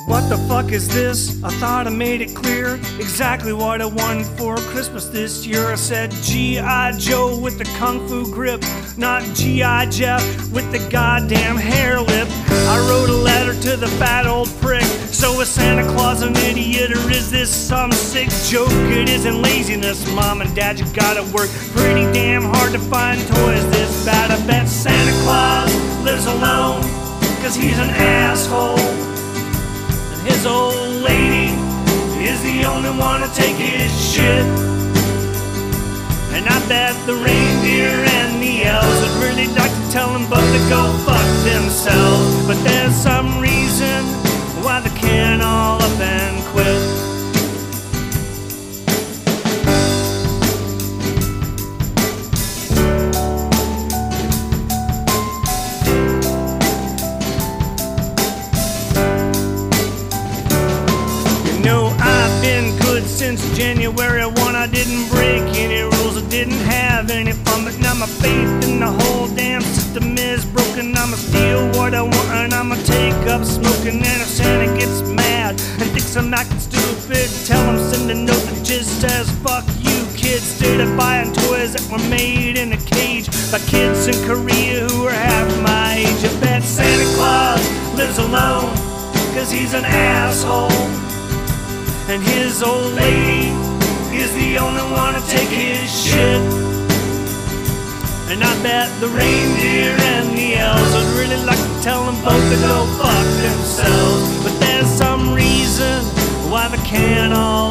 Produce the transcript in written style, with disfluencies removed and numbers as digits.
What the fuck is this? I thought I made it clear exactly what I wanted for Christmas this year. I said G.I. Joe with the kung fu grip, not G.I. Jeff with the goddamn hair lip. I wrote a letter to the fat old prick. So is Santa Claus an idiot, or is this some sick joke? It isn't laziness, Mom and Dad, you gotta work pretty damn hard to find toys this bad. I bet Santa Claus lives alone, 'cause he's an asshole. His old lady is the only one to take his shit. And I bet the reindeer and the elves would really like to tell them both to go fuck themselves. But there's some reason why they can't all up and quit. Since January 1, I didn't break any rules, I didn't have any fun. But now my faith in the whole damn system is broken. I'ma steal what I want and I'ma take up smoking. And if Santa gets mad and thinks I'm acting stupid, tell him send a note that just says fuck you kids. Instead of buying toys that were made in a cage by kids in Korea who are half my age. I bet Santa Claus lives alone, 'cause he's an asshole. And his old lady is the only one to take his shit. And I bet the reindeer and the elves would really like to tell them both to go fuck themselves. But there's some reason why they can't all